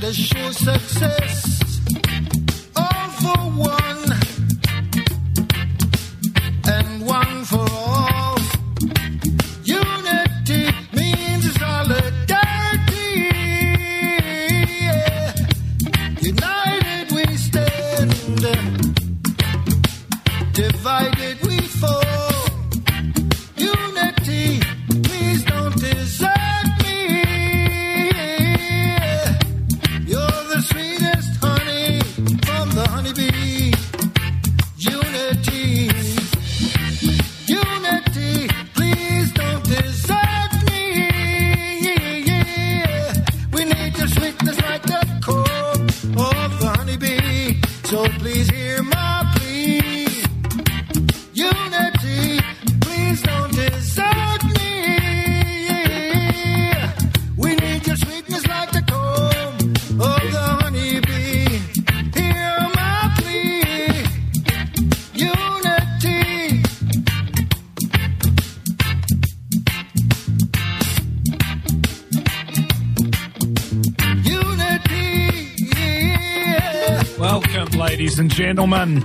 and assure success. All for one, and one for all. Unity means solidarity. Yeah. United we stand, divided we fall. Unity, please don't desert me. You're the sweetest honey from the honeybee. Unity, unity, please don't desert me. We need your sweetness like the comb of the honeybee. So please hear my plea. Unity, please don't desert me. We need your sweetness like the comb of the honeybee. Hear my plea. Unity. Unity. Yeah. Welcome, ladies and gentlemen,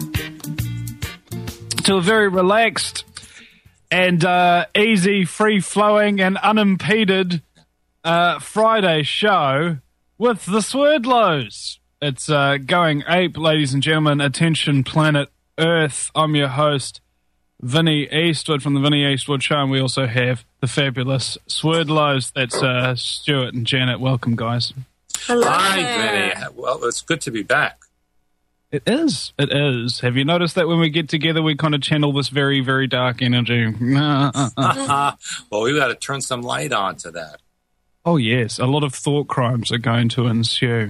to a very relaxed and easy, free-flowing and unimpeded Friday show with the Swerdlows. It's going ape, ladies and gentlemen. Attention, planet Earth. I'm your host, Vinny Eastwood from the Vinny Eastwood Show, and we also have the fabulous Swerdlows. That's Stuart and Janet. Welcome, guys. Hello. Hi, Vinny. Well, it's good to be back. It is. It is. Have you noticed that when we get together, we kind of channel this very, very dark energy? Well, we've got to turn some light on to that. Oh, yes. A lot of thought crimes are going to ensue.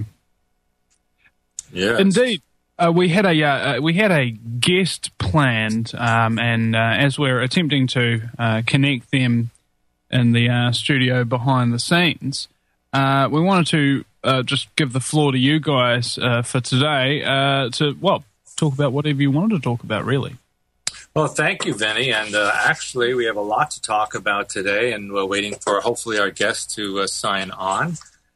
Yes. Indeed. We had a guest planned, and as we're attempting to connect them in the studio behind the scenes, we wanted to just give the floor to you guys for today to talk about whatever you wanted to talk about, really. Well, thank you, Vinny. And actually, we have a lot to talk about today, and we're waiting for hopefully our guest to sign on.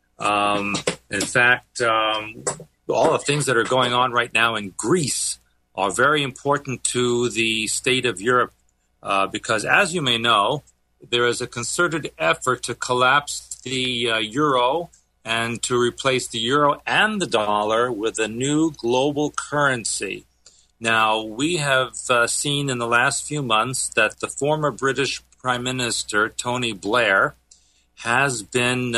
In fact, all the things that are going on right now in Greece are very important to the state of Europe because, as you may know, there is a concerted effort to collapse the euro and to replace the euro and the dollar with a new global currency. Now, we have seen in the last few months that the former British Prime Minister, Tony Blair, has been,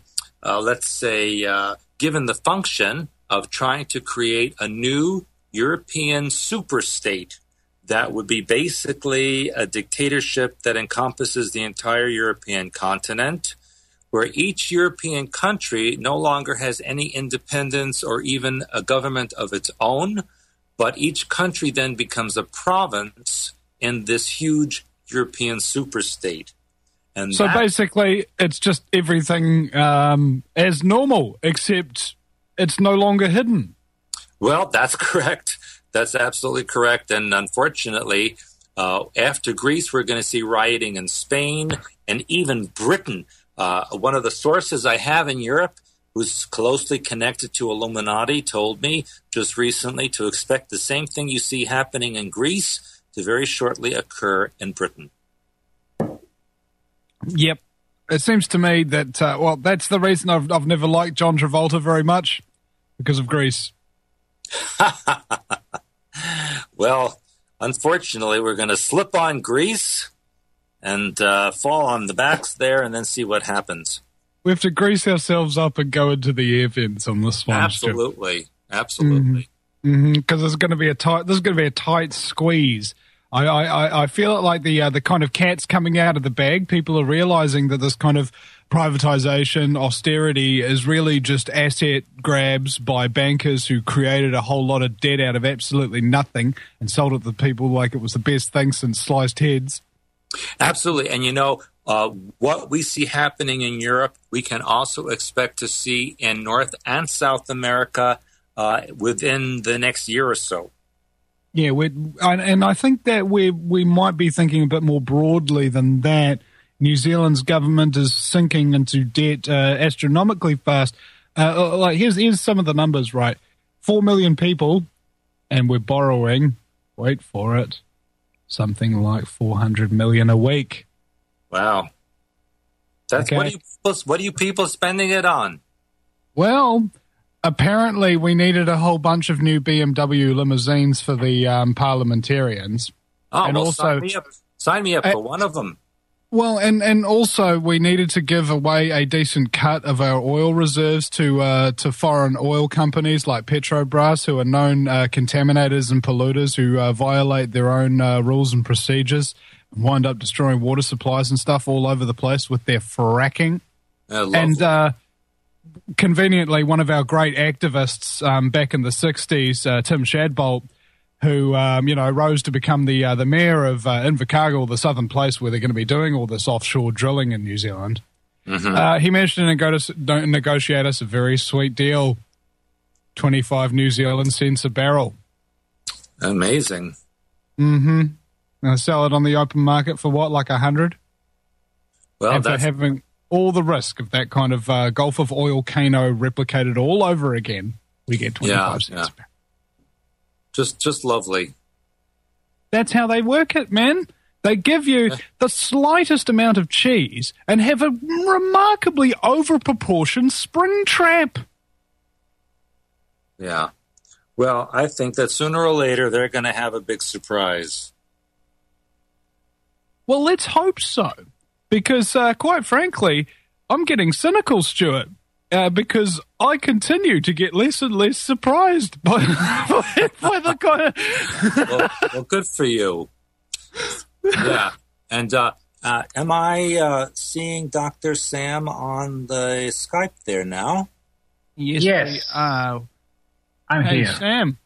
given the function of trying to create a new European superstate that would be basically a dictatorship that encompasses the entire European continent, where each European country no longer has any independence or even a government of its own, but each country then becomes a province in this huge European superstate. And so basically, it's just everything as normal, except it's no longer hidden. Well, that's correct. That's absolutely correct. And unfortunately, after Greece, we're going to see rioting in Spain and even Britain. One of the sources I have in Europe, who's closely connected to Illuminati, told me just recently to expect the same thing you see happening in Greece to very shortly occur in Britain. Yep. It seems to me that, that's the reason I've never liked John Travolta very much, because of Greece. Well, unfortunately, we're going to slip on Greece and fall on the backs there and then see what happens. We have to grease ourselves up and go into the air vents on this one. Absolutely. Absolutely. Because there's going to be a tight squeeze. I feel it like the kind of cat's coming out of the bag. People are realizing that this kind of privatization, austerity is really just asset grabs by bankers who created a whole lot of debt out of absolutely nothing and sold it to people like it was the best thing since sliced heads. Absolutely. And, you know, what we see happening in Europe, we can also expect to see in North and South America within the next year or so. Yeah, and I think that we might be thinking a bit more broadly than that. New Zealand's government is sinking into debt astronomically fast, Here's some of the numbers, right? 4 million people, and we're borrowing, wait for it, something like 400 million a week. Wow. That's Okay. what are you people spending it on? Well, apparently we needed a whole bunch of new BMW limousines for the parliamentarians. Oh, And well, also- sign me up for one of them. Well, and also we needed to give away a decent cut of our oil reserves to foreign oil companies like Petrobras, who are known contaminators and polluters who violate their own rules and procedures and wind up destroying water supplies and stuff all over the place with their fracking. Lovely. And conveniently, one of our great activists back in the 60s, Tim Shadbolt, who rose to become the mayor of Invercargill, the southern place where they're going to be doing all this offshore drilling in New Zealand. Mm-hmm. He managed to negotiate us a very sweet deal, 25 New Zealand cents a barrel. Amazing. Mm-hmm. Sell it on the open market for what, like 100? Well, And for that's having all the risk of that kind of Gulf of Oil Kano replicated all over again, we get 25 cents a barrel. just lovely. That's how they work it, man. They give you the slightest amount of cheese and have a remarkably overproportioned spring trap. Yeah. Well, I think that sooner or later they're going to have a big surprise. Well, let's hope so. Because, quite frankly, I'm getting cynical, Stuart, because I continue to get less and less surprised by the kind of... Well, good for you. Yeah. And am I seeing Dr. Sam on the Skype there now? Yes. Yes. We are. I'm Hey, here. Sam.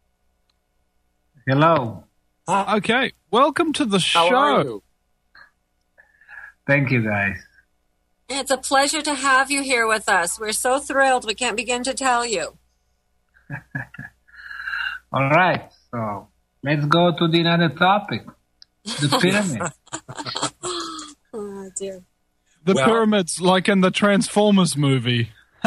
Hello. Okay. Welcome to the show. How are you? Thank you, guys. It's a pleasure to have you here with us. We're so thrilled. We can't begin to tell you. All right. So let's go to the another topic. The pyramid. Oh, dear. The Well- pyramids, like in the Transformers movie.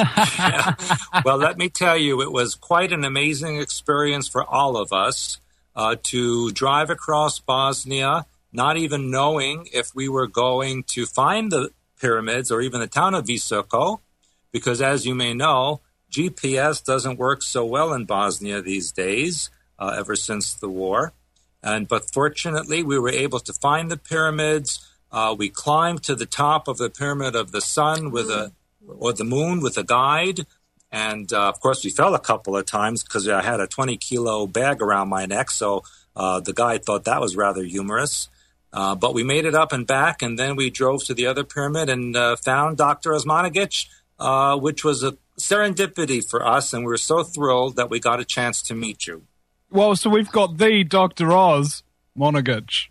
Well, let me tell you, it was quite an amazing experience for all of us to drive across Bosnia, not even knowing if we were going to find the pyramids or even the town of Visoko, because as you may know, GPS doesn't work so well in Bosnia these days, ever since the war. But fortunately, we were able to find the pyramids. We climbed to the top of the Pyramid of the Sun or the Moon with a guide. And, of course, we fell a couple of times because I had a 20-kilo bag around my neck, so the guide thought that was rather humorous. But we made it up and back, and then we drove to the other pyramid and found Dr. Osmanagic, which was a serendipity for us, and we were so thrilled that we got a chance to meet you. Well, so we've got the Dr. Oz Monagic.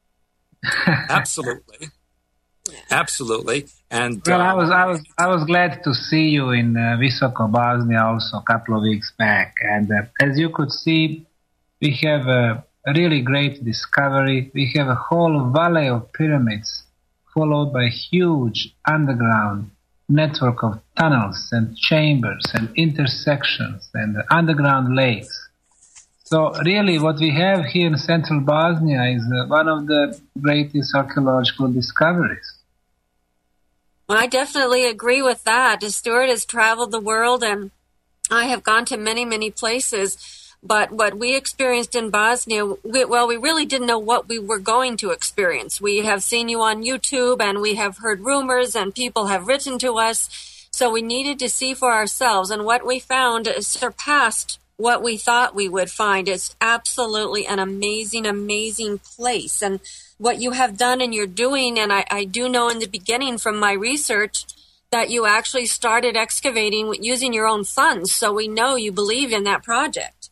Absolutely. Absolutely. And Well, I was glad to see you in Visoko, Bosnia, also a couple of weeks back. And as you could see, we have a really great discovery. We have a whole valley of pyramids, followed by a huge underground network of tunnels and chambers and intersections and underground lakes. So really what we have here in central Bosnia is one of the greatest archaeological discoveries. Well, I definitely agree with that. Stuart has traveled the world, and I have gone to many, many places. But what we experienced in Bosnia, we really didn't know what we were going to experience. We have seen you on YouTube, and we have heard rumors, and people have written to us. So we needed to see for ourselves. And what we found surpassed what we thought we would find. It's absolutely an amazing, amazing place. And what you have done and you're doing, and I do know in the beginning from my research that you actually started excavating using your own funds. So we know you believe in that project.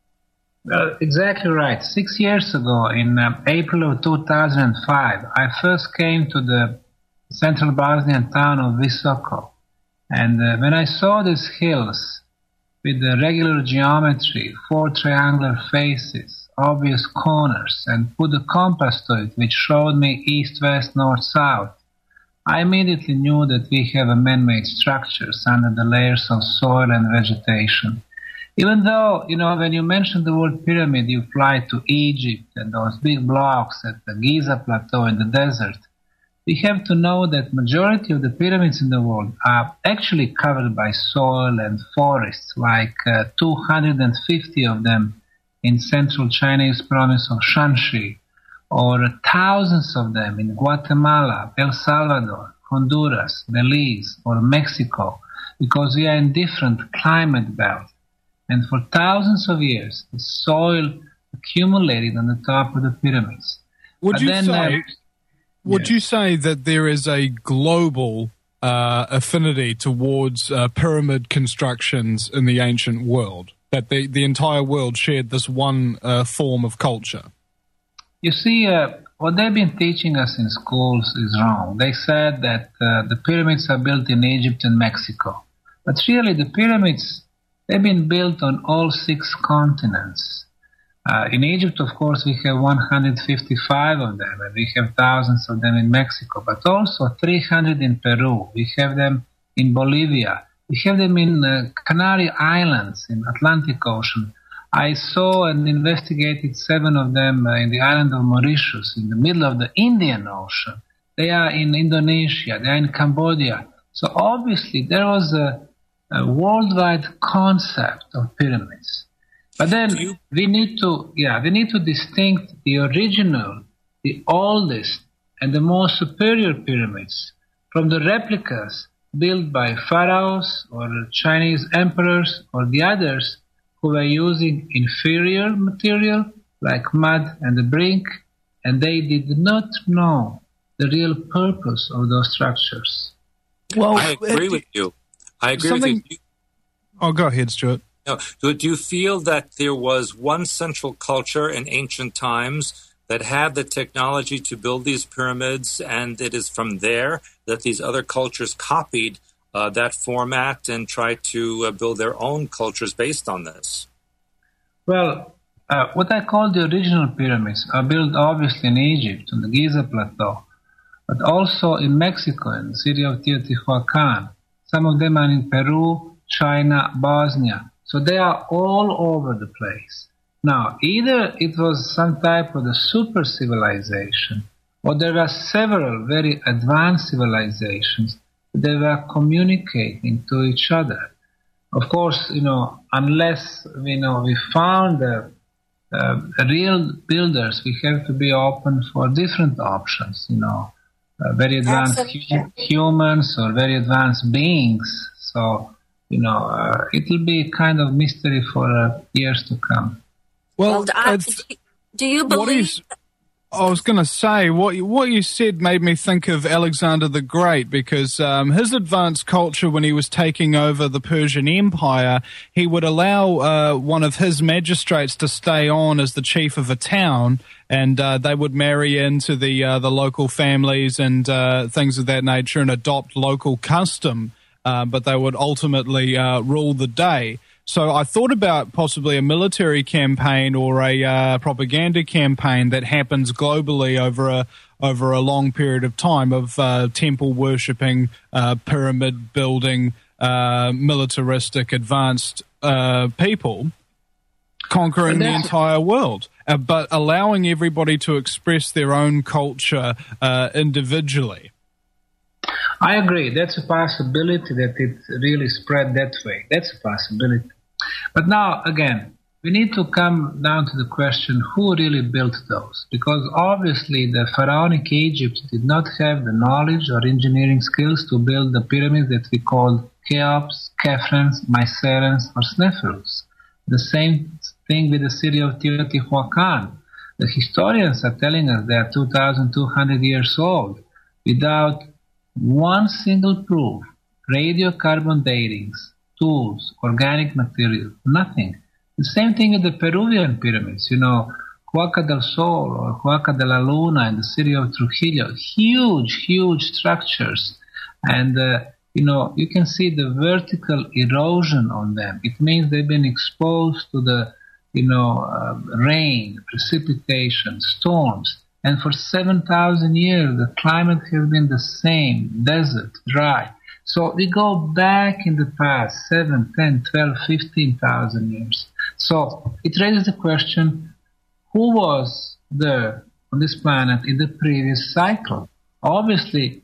Exactly right. 6 years ago, in April of 2005, I first came to the central Bosnian town of Visoko. And when I saw these hills with the regular geometry, 4 triangular faces, obvious corners, and put a compass to it which showed me east, west, north, south, I immediately knew that we have a man-made structures under the layers of soil and vegetation. Even though, when you mention the word pyramid, you fly to Egypt and those big blocks at the Giza Plateau in the desert, we have to know that majority of the pyramids in the world are actually covered by soil and forests, like 250 of them in central Chinese province of Shanxi, or thousands of them in Guatemala, El Salvador, Honduras, Belize, or Mexico, because we are in different climate belts. And for thousands of years, the soil accumulated on the top of the pyramids. Would you say that there is a global affinity towards pyramid constructions in the ancient world? That the entire world shared this one form of culture? You see, what they've been teaching us in schools is wrong. They said that the pyramids are built in Egypt and Mexico. But really, the pyramids, they've been built on all 6 continents. In Egypt, of course, we have 155 of them, and we have thousands of them in Mexico, but also 300 in Peru. We have them in Bolivia. We have them in Canary Islands, in Atlantic Ocean. I saw and investigated 7 of them in the island of Mauritius, in the middle of the Indian Ocean. They are in Indonesia, they are in Cambodia. So obviously there was a worldwide concept of pyramids. But then we need to distinct the original, the oldest, and the most superior pyramids from the replicas built by pharaohs or Chinese emperors or the others who were using inferior material like mud and the brick, and they did not know the real purpose of those structures. Well, I agree with you. With you. Oh, go ahead, Stuart. No, do you feel that there was one central culture in ancient times that had the technology to build these pyramids, and it is from there that these other cultures copied that format and tried to build their own cultures based on this? Well, what I call the original pyramids are built obviously in Egypt, on the Giza Plateau, but also in Mexico, in the city of Teotihuacan. Some of them are in Peru, China, Bosnia. So they are all over the place. Now, either it was some type of the super civilization, or there were several very advanced civilizations. They were communicating to each other. Of course, unless we found real builders, we have to be open for different options. Very advanced humans or very advanced beings. So it will be kind of mystery for years to come. Well, do you believe? I was going to say, what you said made me think of Alexander the Great, because his advanced culture, when he was taking over the Persian Empire, he would allow one of his magistrates to stay on as the chief of a town, and they would marry into the local families and things of that nature and adopt local custom, but they would ultimately rule the day. So I thought about possibly a military campaign or a propaganda campaign that happens globally over a long period of time of temple worshipping, pyramid building, militaristic, advanced people conquering the entire world, but allowing everybody to express their own culture individually. I agree. That's a possibility that it really spread that way. That's a possibility. But now, again, we need to come down to the question, who really built those? Because obviously the pharaonic Egypt did not have the knowledge or engineering skills to build the pyramids that we call Cheops, Khephrans, Mycerans, or Sneferus. The same thing with the city of Teotihuacan. The historians are telling us they are 2,200 years old without one single proof, radiocarbon datings, tools, organic material, nothing. The same thing with the Peruvian pyramids, Huaca del Sol or Huaca de la Luna in the city of Trujillo, huge structures. And, you can see the vertical erosion on them. It means they've been exposed to the, rain, precipitation, storms, And for 7,000 years, the climate has been the same, desert, dry. So we go back in the past 7, 10, 12, 15,000 years. So it raises the question, who was there on this planet in the previous cycle? Obviously,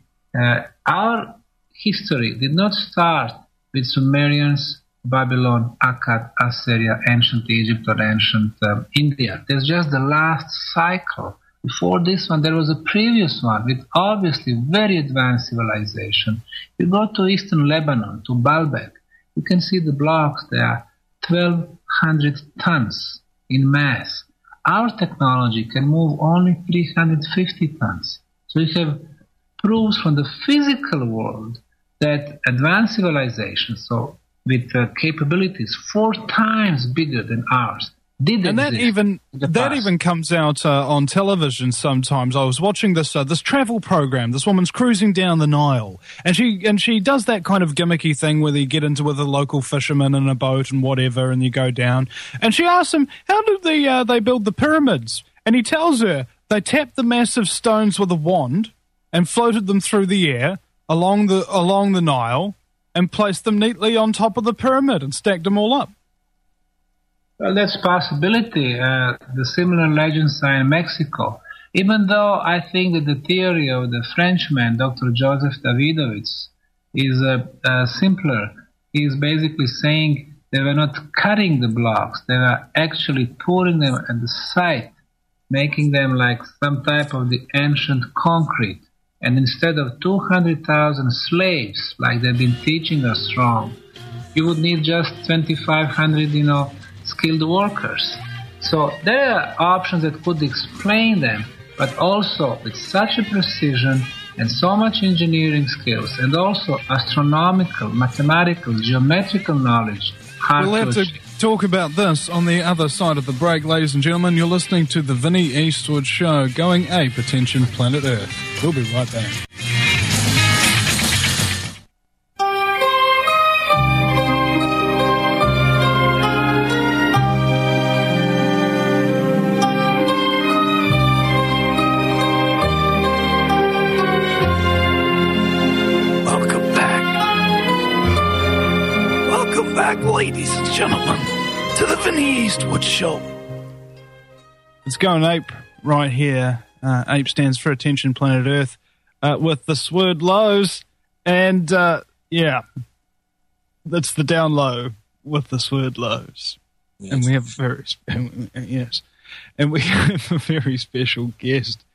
our history did not start with Sumerians, Babylon, Akkad, Assyria, ancient Egypt, or ancient India. There's just the last cycle. Before this one, there was a previous one with obviously very advanced civilization. You go to eastern Lebanon, to Baalbek, you can see the blocks there, 1,200 tons in mass. Our technology can move only 350 tons. So we have proofs from the physical world that advanced civilization, so with capabilities 4 times bigger than ours, did and exist. That even comes out on television sometimes. I was watching this this travel program. This woman's cruising down the Nile, and she does that kind of gimmicky thing where you get into with a local fisherman in a boat and whatever, and you go down. And she asks him, "How did they build the pyramids?" And he tells her they tapped the massive stones with a wand and floated them through the air along the Nile and placed them neatly on top of the pyramid and stacked them all up. Well, that's a possibility. The similar legends are in Mexico. Even though I think that the theory of the Frenchman, Dr. Joseph Davidovich, is simpler. He's basically saying they were not cutting the blocks. They were actually pouring them at the site, making them like some type of the ancient concrete. And instead of 200,000 slaves, like they've been teaching us wrong, you would need just 2,500, skilled workers. So there are options that could explain them, but also with such a precision and so much engineering skills and also astronomical, mathematical, geometrical knowledge. We'll have to talk about this on the other side of the break, ladies and gentlemen. You're listening to the Vinnie Eastwood Show, going ape, attention, planet Earth. We'll be right back. Ladies and gentlemen, to the Vinnie Eastwood Show. It's going ape right here. Ape stands for Attention Planet Earth with the Sword Lows. And, yeah, that's the down low with the Sword Lows. Yes. And we have a very special guest.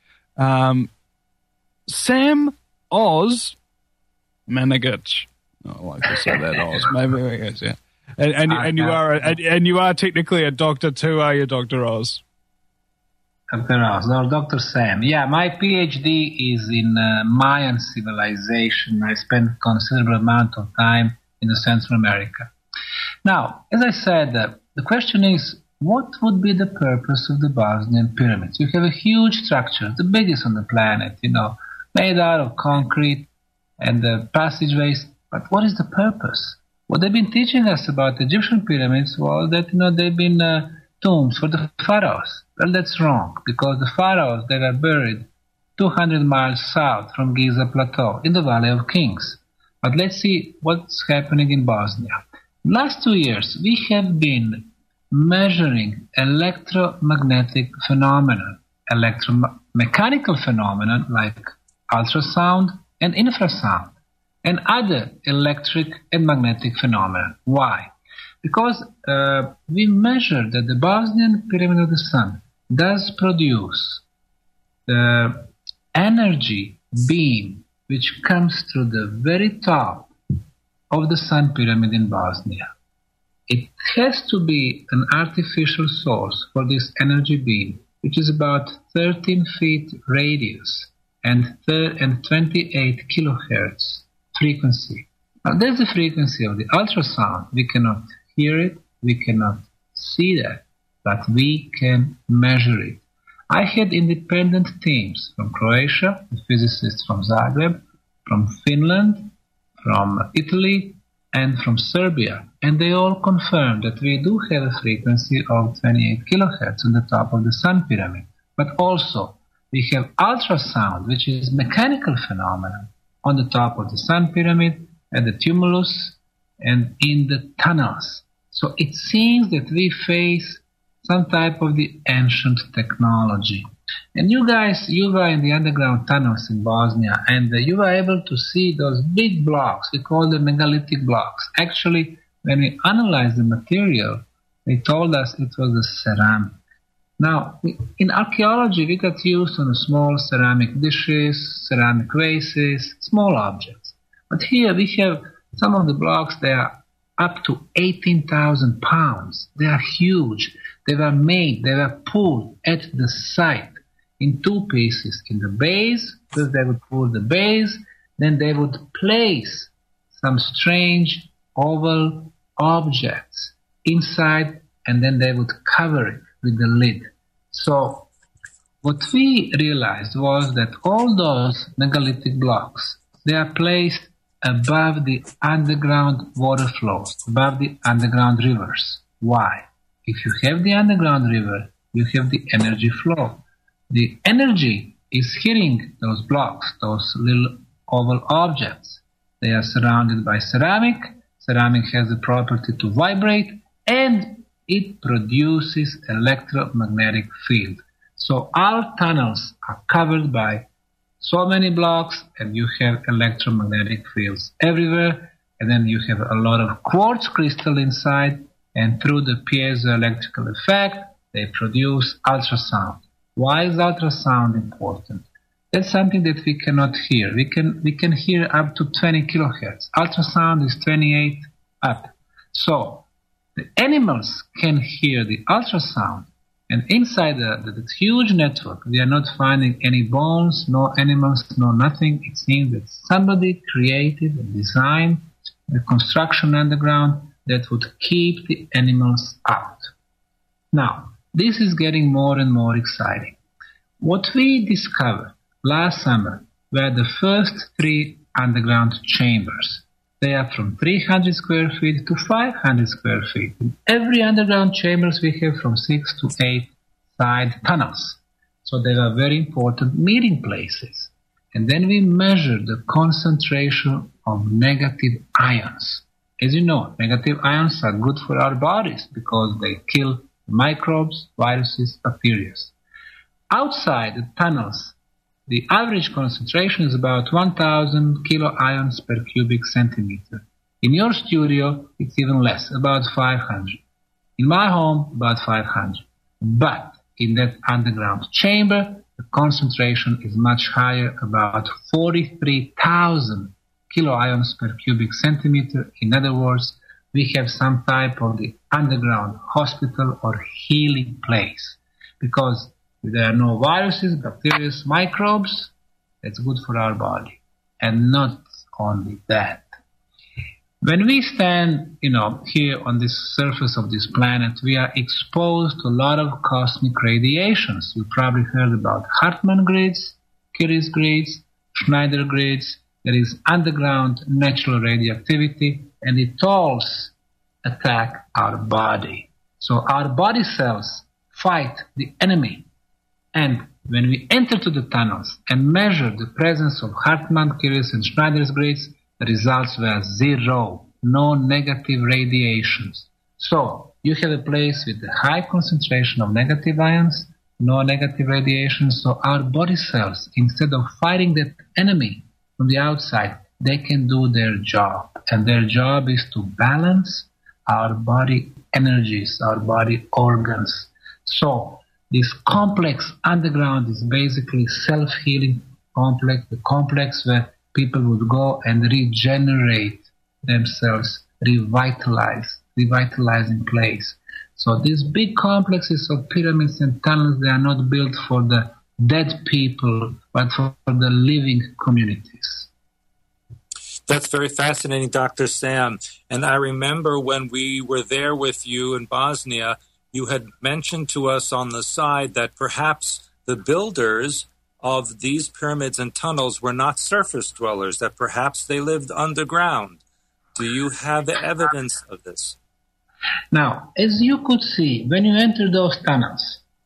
Sam Oz Managich. I like to say that Oz. Maybe I guess, yeah. And you are technically a doctor too, are you, Dr. Oz? Dr. Oz, or Dr. Sam. Yeah, my PhD is in Mayan civilization. I spent a considerable amount of time in Central America. Now, as I said, the question is, what would be the purpose of the Bosnian pyramids? You have a huge structure, the biggest on the planet, made out of concrete and passageways. But what is the purpose? What they've been teaching us about the Egyptian pyramids was that, they've been tombs for the pharaohs. Well, that's wrong, because the pharaohs, they were buried 200 miles south from Giza Plateau in the Valley of Kings. But let's see what's happening in Bosnia. Last 2 years, we have been measuring electromagnetic phenomena, electromechanical phenomena like ultrasound and infrasound, and other electric and magnetic phenomena. Why? Because we measure that the Bosnian Pyramid of the Sun does produce the energy beam which comes through the very top of the Sun Pyramid in Bosnia. It has to be an artificial source for this energy beam, which is about 13 feet radius and 28 kilohertz frequency. Now, that's the frequency of the ultrasound. We cannot hear it, we cannot see that, but we can measure it. I had independent teams from Croatia, the physicists from Zagreb, from Finland, from Italy, and from Serbia, and they all confirmed that we do have a frequency of 28 kilohertz on the top of the Sun Pyramid. But also, We have ultrasound, which is mechanical phenomenon on the top of the Sun Pyramid, at the tumulus, and in the tunnels. So it seems that we face some type of the ancient technology. And you were in the underground tunnels in Bosnia, and you were able to see those big blocks. We call them megalithic blocks. Actually, when we analyzed the material, they told us it was a ceramic. Now, in archaeology, we got used to small ceramic dishes, ceramic vases, small objects. But here we have some of the blocks, they are up to 18,000 pounds. They are huge. They were pulled at the site in two pieces. In the base, first they would pull the base, then they would place some strange oval objects inside, and then they would cover it with the lid. So what we realized was that all those megalithic blocks, they are placed above the underground water flows, above the underground rivers. Why? If you have the underground river, you have the energy flow. The energy is hitting those blocks, those little oval objects. They are surrounded by ceramic. Ceramic has the property to vibrate, and it produces electromagnetic field. So our tunnels are covered by so many blocks, and you have electromagnetic fields everywhere, and then you have a lot of quartz crystal inside, and through the piezoelectrical effect, they produce ultrasound. Why is ultrasound important? That's something that we cannot hear. We can hear up to 20 kilohertz. Ultrasound is 28 up. So the animals can hear the ultrasound, and inside the huge network, we are not finding any bones, no animals, no nothing. It seems that somebody created and designed a construction underground that would keep the animals out. Now, this is getting more and more exciting. What we discovered last summer were the first 3 underground chambers. They are from 300 square feet to 500 square feet. In every underground chambers we have from 6 to 8 side tunnels. So they are very important meeting places. And then we measured the concentration of negative ions. As you know, negative ions are good for our bodies because they kill microbes, viruses, bacteria. Outside the tunnels, the average concentration is about 1,000 kilo ions per cubic centimeter. In your studio, it's even less, about 500. In my home, about 500. But in that underground chamber, the concentration is much higher, about 43,000 kilo ions per cubic centimeter. In other words, we have some type of the underground hospital or healing place. Because if there are no viruses, bacteria, microbes, that's good for our body. And not only that. When we stand, here on this surface of this planet, we are exposed to a lot of cosmic radiations. You probably heard about Hartmann grids, Curie grids, Schneider grids. There is underground natural radioactivity, and it all attack our body. So our body cells fight the enemy. And when we enter to the tunnels and measure the presence of Hartmann, Curie, and Schneider's grids, the results were 0, no negative radiations. So you have a place with a high concentration of negative ions, no negative radiation. So our body cells, instead of fighting that enemy from the outside, they can do their job. And their job is to balance our body energies, our body organs. So this complex underground is basically self-healing complex, the complex where people would go and regenerate themselves, revitalizing place. So these big complexes of pyramids and tunnels, they are not built for the dead people, but for the living communities. That's very fascinating, Dr. Sam. And I remember when we were there with you in Bosnia, you had mentioned to us on the side that perhaps the builders of these pyramids and tunnels were not surface dwellers, that perhaps they lived underground. Do you have evidence of this? Now, as you could see, when you enter those tunnels,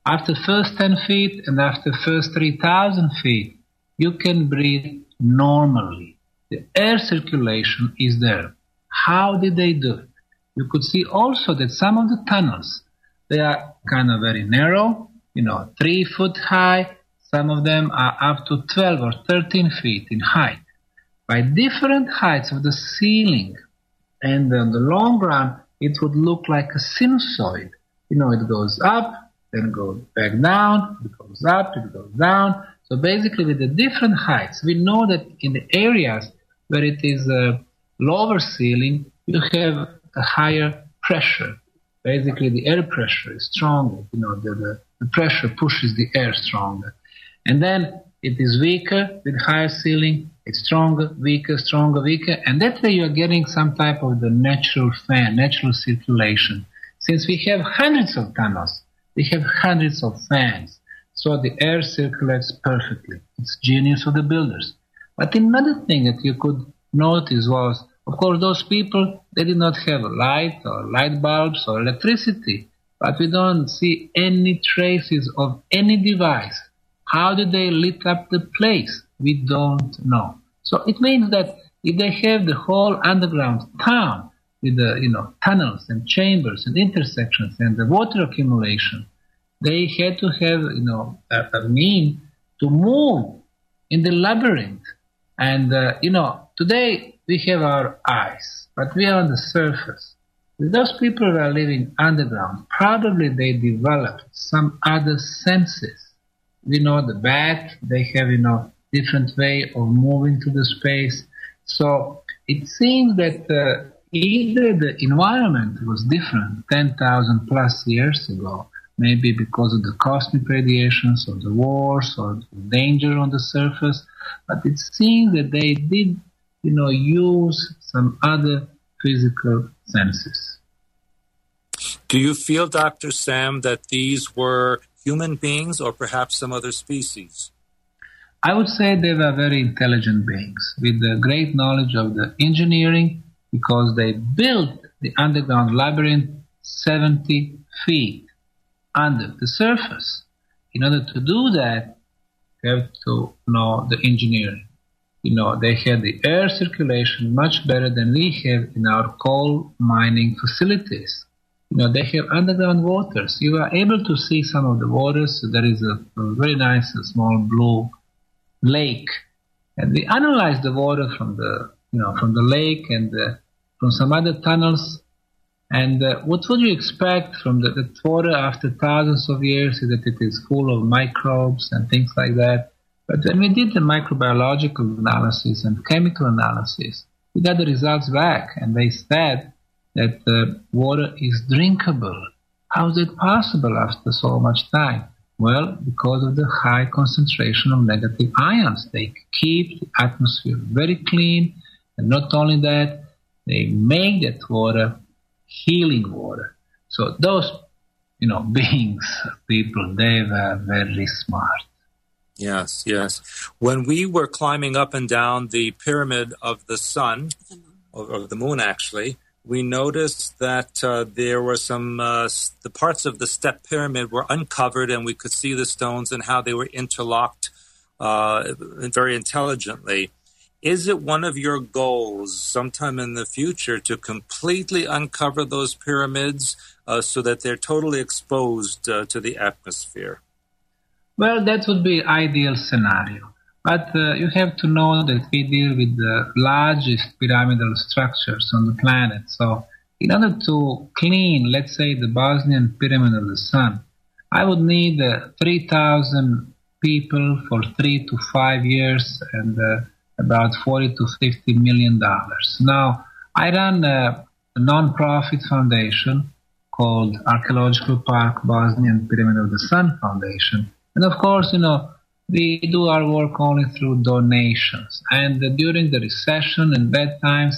After first 10 feet and after first 3,000 feet, you can breathe normally. The air circulation is there. How did they do it? You could see also that some of the tunnels, they are kind of very narrow, 3 foot high. Some of them are up to 12 or 13 feet in height. By different heights of the ceiling, and in the long run, it would look like a sinusoid. It goes up, then goes back down, it goes up, it goes down. So basically with the different heights, we know that in the areas where it is a lower ceiling, you have a higher pressure. Basically the air pressure is stronger. The pressure pushes the air stronger. And then it is weaker with higher ceiling, it's stronger, weaker, and that way you are getting some type of the natural fan, natural circulation. Since we have hundreds of tunnels, we have hundreds of fans, so the air circulates perfectly. It's genius of the builders. But another thing that you could notice was, of course, those people, they did not have light or light bulbs or electricity, but we don't see any traces of any device. How did they lit up the place? We don't know. So it means that if they have the whole underground town with the tunnels and chambers and intersections and the water accumulation, they had to have a mean to move in the labyrinth. And today we have our eyes, but we are on the surface. If those people who are living underground, probably they developed some other senses. The bat, they have, different way of moving to the space. So it seems that either the environment was different 10,000 plus years ago, maybe because of the cosmic radiations or the wars or the danger on the surface, but it seems that they did, use some other physical senses. Do you feel, Dr. Sam, that these were human beings or perhaps some other species? I would say they were very intelligent beings with a great knowledge of the engineering, because they built the underground labyrinth 70 feet under the surface. In order to do that, you have to know the engineering. They had the air circulation much better than we have in our coal mining facilities. They have underground waters. You are able to see some of the waters. So there is a very nice small blue lake, and we analyzed the water from the lake and from some other tunnels. And what would you expect from the water after thousands of years is that it is full of microbes and things like that. But when we did the microbiological analysis and chemical analysis, we got the results back, and they said that the water is drinkable. How is it possible after so much time? Well, because of the high concentration of negative ions. They keep the atmosphere very clean, and not only that, they make that water healing water. So those, beings, people, they were very smart. Yes. When we were climbing up and down the pyramid of the sun, or the moon actually, we noticed that there were some, the parts of the step pyramid were uncovered, and we could see the stones and how they were interlocked very intelligently. Is it one of your goals sometime in the future to completely uncover those pyramids so that they're totally exposed to the atmosphere? Well, that would be ideal scenario. But you have to know that we deal with the largest pyramidal structures on the planet. So in order to clean, let's say, the Bosnian Pyramid of the Sun, I would need 3,000 people for 3 to 5 years and about $40 to $50 million. Now, I run a non-profit foundation called Archaeological Park Bosnian Pyramid of the Sun Foundation. And of course, we do our work only through donations. And during the recession and bad times,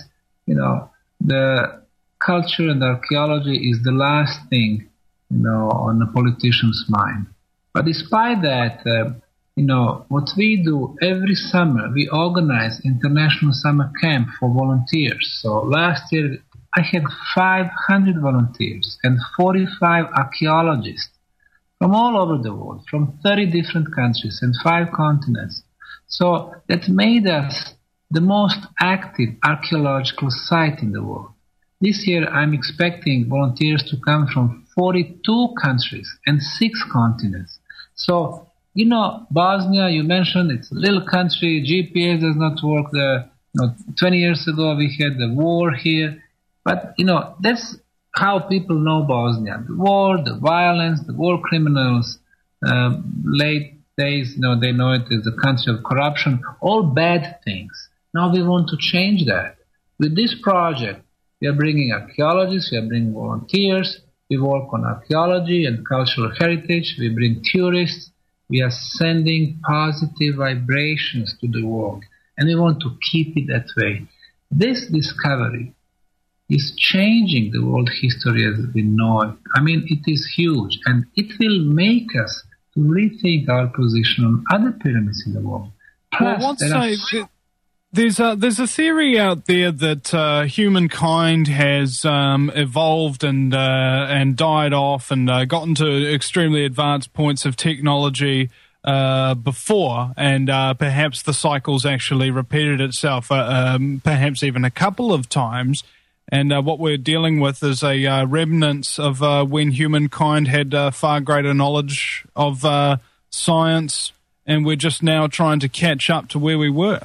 the culture and archaeology is the last thing, on a politician's mind. But despite that, what we do every summer, we organize international summer camp for volunteers. So last year, I had 500 volunteers and 45 archaeologists from all over the world, from 30 different countries and 5 continents. So that made us the most active archaeological site in the world. This year I'm expecting volunteers to come from 42 countries and 6 continents. So, Bosnia, you mentioned, it's a little country, GPS does not work there. 20 years ago we had the war here. But, that's how people know Bosnia. The war, the violence, the war criminals, late days, they know it as a country of corruption, all bad things. Now we want to change that. With this project, we are bringing archaeologists, we are bringing volunteers, we work on archaeology and cultural heritage, we bring tourists, we are sending positive vibrations to the world, and we want to keep it that way. This discovery is changing the world history as we know it. I mean, it is huge, and it will make us to rethink our position on other pyramids in the world. Plus, there's a theory out there that humankind has evolved and died off and gotten to extremely advanced points of technology before, and perhaps the cycle's actually repeated itself, perhaps even a couple of times. And what we're dealing with is a remnants of when humankind had far greater knowledge of science, and we're just now trying to catch up to where we were.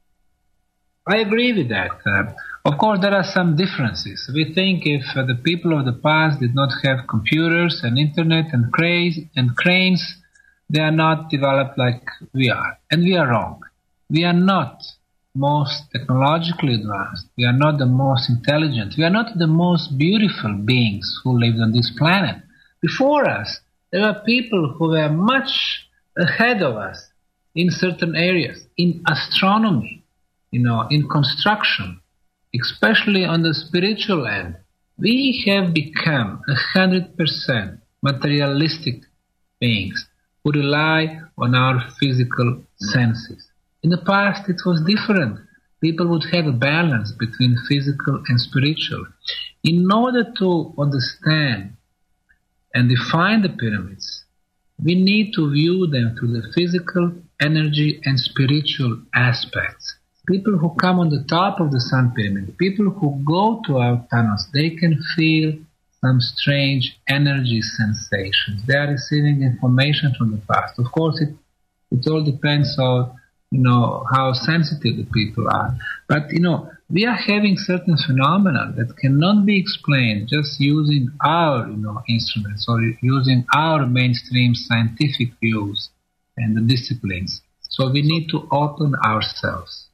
I agree with that. Of course, there are some differences. We think if the people of the past did not have computers and internet and cranes, they are not developed like we are. And we are wrong. We are not most technologically advanced. We are not the most intelligent. We are not the most beautiful beings who lived on this planet. Before us, there were people who were much ahead of us in certain areas, in astronomy, in construction, especially on the spiritual end. We have become 100% materialistic beings who rely on our physical senses. In the past, it was different. People would have a balance between physical and spiritual. In order to understand and define the pyramids, we need to view them through the physical, energy, and spiritual aspects. People who come on the top of the Sun Pyramid, people who go to our tunnels, they can feel some strange energy sensations. They are receiving information from the past. Of course, it all depends on how sensitive the people are. But, we are having certain phenomena that cannot be explained just using our, instruments or using our mainstream scientific views and the disciplines. So we need to open ourselves.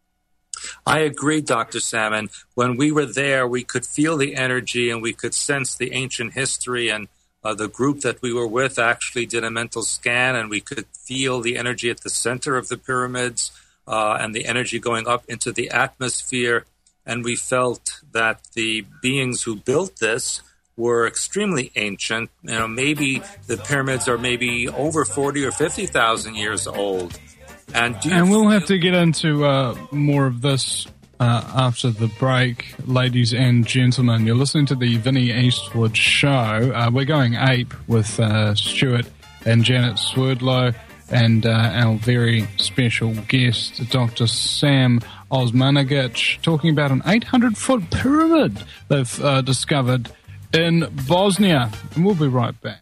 I agree, Dr. Salmon. When we were there, we could feel the energy and we could sense the ancient history, and the group that we were with actually did a mental scan, and we could feel the energy at the center of the pyramids and the energy going up into the atmosphere. And we felt that the beings who built this were extremely ancient. Maybe the pyramids are maybe over 40 or 50,000 years old. And we'll have to get into more of this after the break, ladies and gentlemen. You're listening to the Vinnie Eastwood Show. We're going ape with Stuart and Janet Swerdlow and our very special guest, Dr. Sam Osmanagic, talking about an 800-foot pyramid they've discovered in Bosnia. And we'll be right back.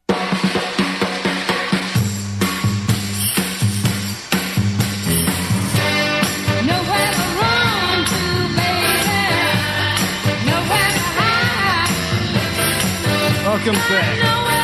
Welcome back.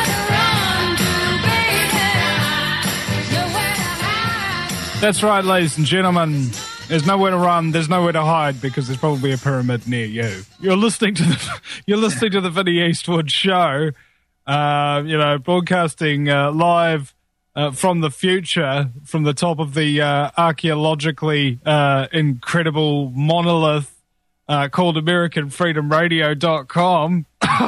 That's right, ladies and gentlemen. There's nowhere to run. There's nowhere to hide because there's probably a pyramid near you. You're listening to the Vinnie Eastwood Show. Broadcasting live from the future, from the top of the archaeologically incredible monolith called AmericanFreedomRadio.com.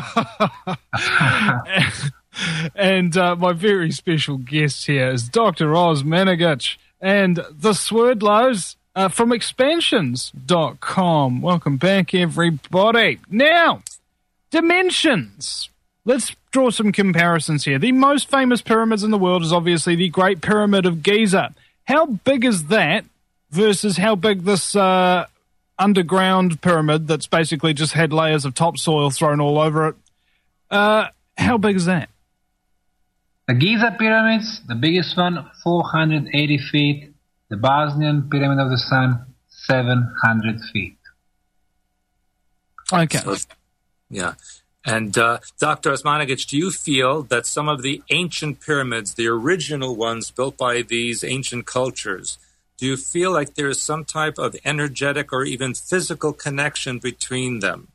And my very special guest here is Dr. Osmanagic and the Swerdlows from Expansions.com. Welcome back, everybody. Now, dimensions. Let's draw some comparisons here. The most famous pyramids in the world is obviously the Great Pyramid of Giza. How big is that versus how big this underground pyramid that's basically just had layers of topsoil thrown all over it? How big is that? The Giza pyramids, the biggest one, 480 feet. The Bosnian Pyramid of the Sun, 700 feet. Okay. So, yeah. And Dr. Osmanagic, do you feel that some of the ancient pyramids, the original ones built by these ancient cultures, do you feel like there is some type of energetic or even physical connection between them?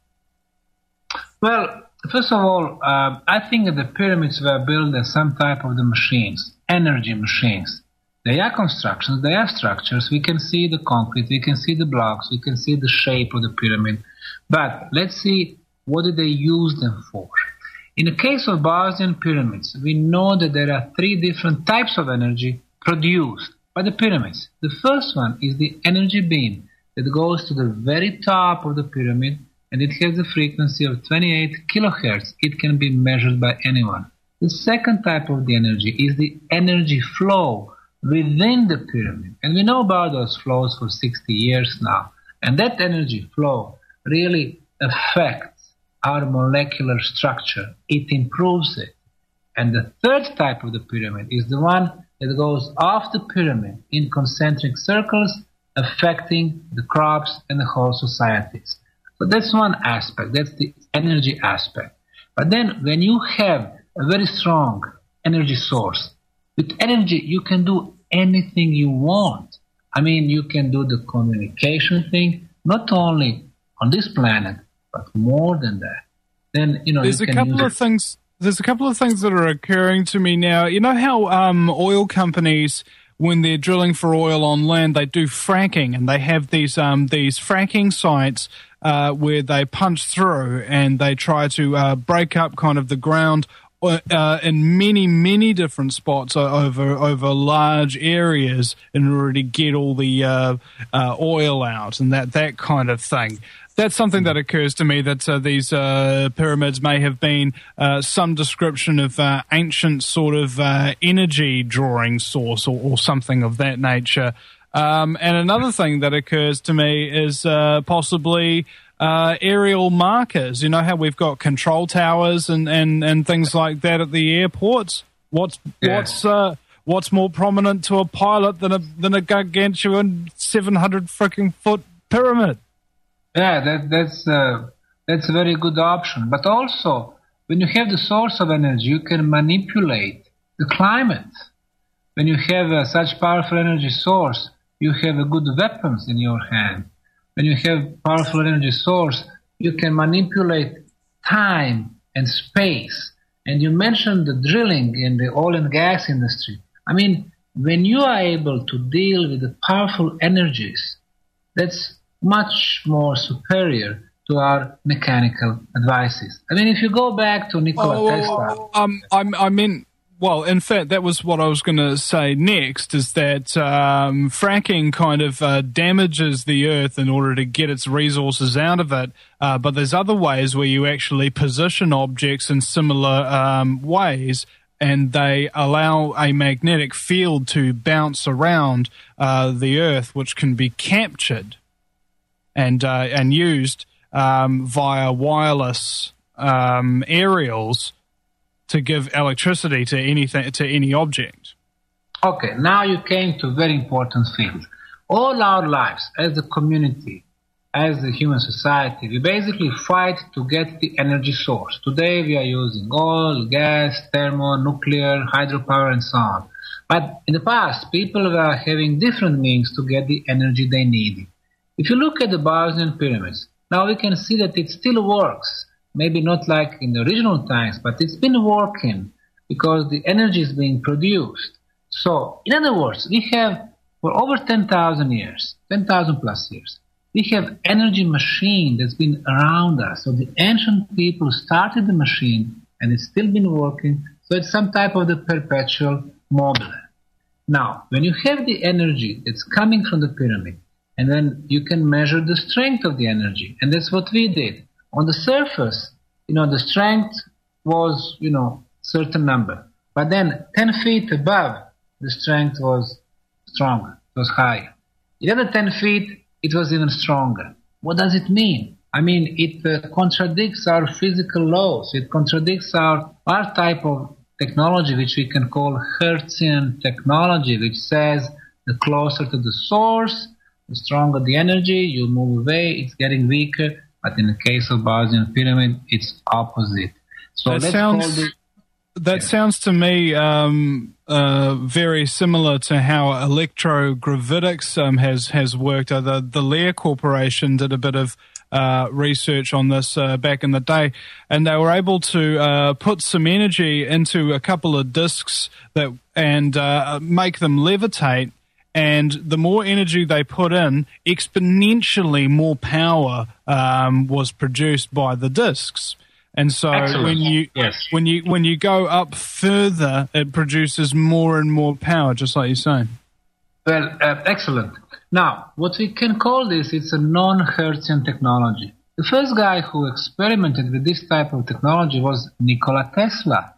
Well, first of all, I think that the pyramids were built as some type of the machines, energy machines. They are constructions, they are structures. We can see the concrete, we can see the blocks, we can see the shape of the pyramid. But let's see, what did they use them for? In the case of Bosnian pyramids, we know that there are 3 different types of energy produced by the pyramids. The first one is the energy beam that goes to the very top of the pyramid, and it has a frequency of 28 kilohertz. It can be measured by anyone. The second type of the energy is the energy flow within the pyramid. And we know about those flows for 60 years now. And that energy flow really affects our molecular structure. It improves it. And the third type of the pyramid is the one that goes off the pyramid in concentric circles, affecting the crops and the whole societies. So that's one aspect. That's the energy aspect. But then when you have a very strong energy source, with energy, you can do anything you want. I mean, you can do the communication thing, not only on this planet, but more than that. Then, there's a couple of things. There's a couple of things that are occurring to me now. You know how oil companies, when they're drilling for oil on land, they do fracking, and they have these fracking sites where they punch through and they try to break up kind of the ground in many, many different spots over large areas in order to get all the oil out and that kind of thing. That's something that occurs to me, that these pyramids may have been some description of ancient sort of energy drawing source or something of that nature. And another thing that occurs to me is possibly aerial markers. You know how we've got control towers and things like that at the airports? What's more prominent to a pilot than a gargantuan 700 freaking foot pyramid? Yeah, that's a very good option. But also, when you have the source of energy, you can manipulate the climate. When you have such powerful energy source, you have a good weapons in your hand. When you have powerful energy source, you can manipulate time and space. And you mentioned the drilling in the oil and gas industry. I mean, when you are able to deal with the powerful energies, that's much more superior to our mechanical advices. I mean, if you go back to Nikola Tesla... Well, in fact, that was what I was going to say next, is that fracking kind of damages the earth in order to get its resources out of it. But there's other ways where you actually position objects in similar ways, and they allow a magnetic field to bounce around the earth, which can be captured and used via wireless aerials to give electricity to any object. Okay, now you came to a very important field. All our lives, as a community, as a human society, we basically fight to get the energy source. Today we are using oil, gas, thermo, nuclear, hydropower, and so on. But in the past, people were having different means to get the energy they needed. If you look at the Bosnian pyramids, now we can see that it still works. Maybe not like in the original times, but it's been working because the energy is being produced. So, in other words, we have for over 10,000 years, 10,000 plus years, we have energy machine that's been around us. So the ancient people started the machine and it's still been working. So it's some type of the perpetual mobile. Now, when you have the energy that's coming from the pyramid, and then you can measure the strength of the energy, and that's what we did. On the surface, the strength was, certain number. But then 10 feet above, the strength was stronger, it was higher. The other 10 feet, it was even stronger. What does it mean? I mean, it contradicts our physical laws. It contradicts our type of technology, which we can call Hertzian technology, which says the closer to the source, the stronger the energy, you move away, it's getting weaker. But in the case of Bosnian Pyramid, it's opposite. So that sounds to me very similar to how electrogravitics has worked. The Lear Corporation did a bit of research on this back in the day, and they were able to put some energy into a couple of discs and make them levitate. And the more energy they put in, exponentially more power was produced by the discs. And so when you go up further, it produces more and more power, just like you're saying. Well, excellent. Now, what we can call this, it's a non-Hertzian technology. The first guy who experimented with this type of technology was Nikola Tesla.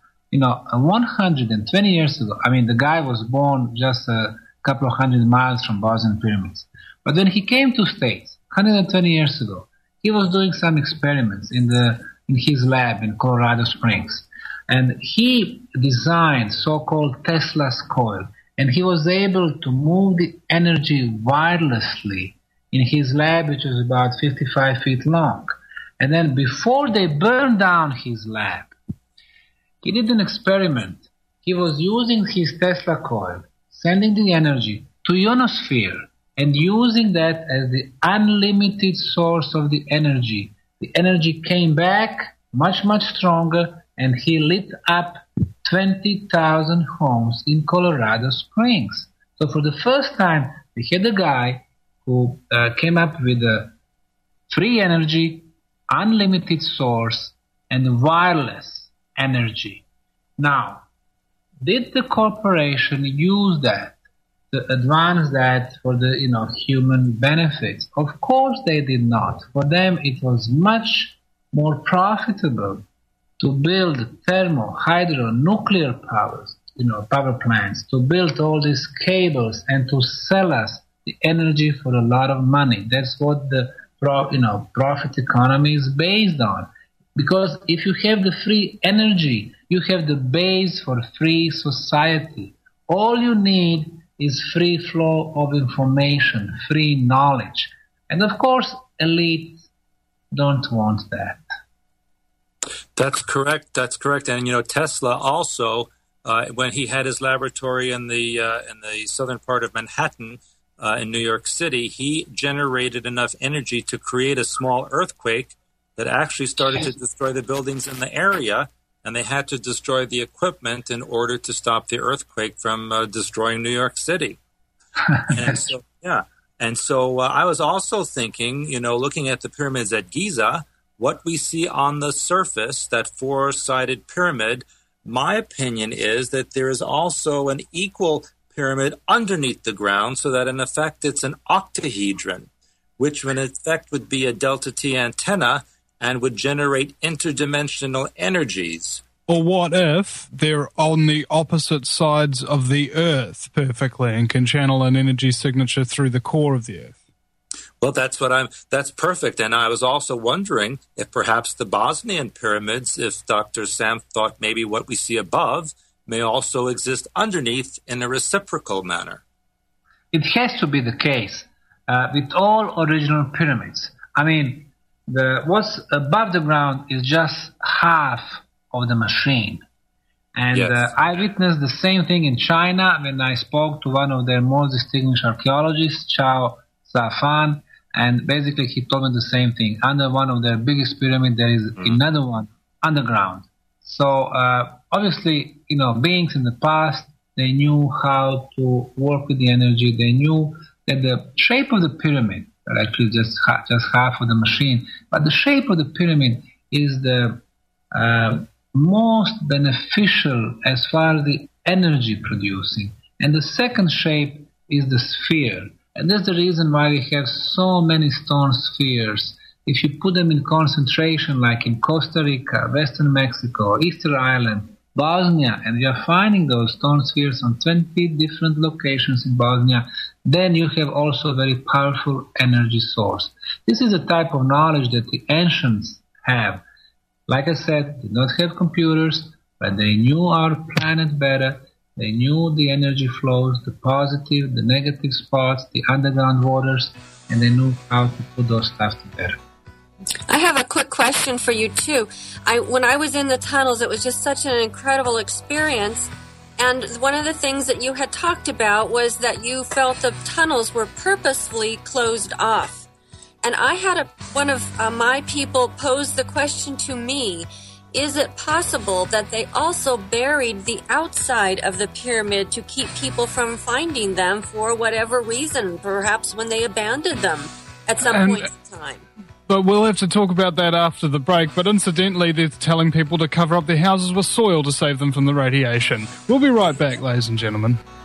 120 years ago. I mean, the guy was born just a couple of hundred miles from Bosnian Pyramids. But when he came to States 120 years ago, he was doing some experiments in his lab in Colorado Springs. And he designed so-called Tesla's coil. And he was able to move the energy wirelessly in his lab, which was about 55 feet long. And then before they burned down his lab, he did an experiment. He was using his Tesla coil, sending the energy to ionosphere and using that as the unlimited source of the energy. The energy came back much, much stronger, and he lit up 20,000 homes in Colorado Springs. So for the first time, we had a guy who came up with a free energy, unlimited source, and wireless energy. Now, did the corporation use that to advance that for the human benefits? Of course they did not. For them, it was much more profitable to build thermal, hydro, nuclear power plants, to build all these cables and to sell us the energy for a lot of money. That's what the profit economy is based on. Because if you have the free energy, you have the base for free society. All you need is free flow of information, free knowledge. And of course, elites don't want that. That's correct. And Tesla also, when he had his laboratory in the southern part of Manhattan, in New York City, he generated enough energy to create a small earthquake that actually started to destroy the buildings in the area, and they had to destroy the equipment in order to stop the earthquake from destroying New York City. And so I was also thinking, looking at the pyramids at Giza, what we see on the surface, that four-sided pyramid, my opinion is that there is also an equal pyramid underneath the ground, so that in effect it's an octahedron, which in effect would be a delta T antenna and would generate interdimensional energies. Or what if they're on the opposite sides of the Earth perfectly and can channel an energy signature through the core of the Earth? Well, that's perfect. And I was also wondering if perhaps the Bosnian pyramids, if Dr. Sam thought maybe what we see above may also exist underneath in a reciprocal manner. It has to be the case with all original pyramids. I mean, what's above the ground is just half of the machine. And yes. I witnessed the same thing in China when I spoke to one of their most distinguished archaeologists, Chao Zafan, and basically he told me the same thing. Under one of their biggest pyramids, there is another one underground. So obviously, beings in the past, they knew how to work with the energy. They knew that the shape of the pyramid, actually just half of the machine, but the shape of the pyramid is the most beneficial as far as the energy producing. And the second shape is the sphere. And that's the reason why we have so many stone spheres if you put them in concentration, like in Costa Rica, Western Mexico, Easter Island, Bosnia, and you are finding those stone spheres on 20 different locations in Bosnia, then you have also a very powerful energy source. This is a type of knowledge that the ancients have. Like I said, did not have computers, but they knew our planet better. They knew the energy flows, the positive, the negative spots, the underground waters, and they knew how to put those stuff together. I have a quick question for you, too. When I was in the tunnels, it was just such an incredible experience. And one of the things that you had talked about was that you felt the tunnels were purposefully closed off. And I had one of my people pose the question to me, is it possible that they also buried the outside of the pyramid to keep people from finding them for whatever reason, perhaps when they abandoned them at some point in time? But we'll have to talk about that after the break. But incidentally, they're telling people to cover up their houses with soil to save them from the radiation. We'll be right back, ladies and gentlemen.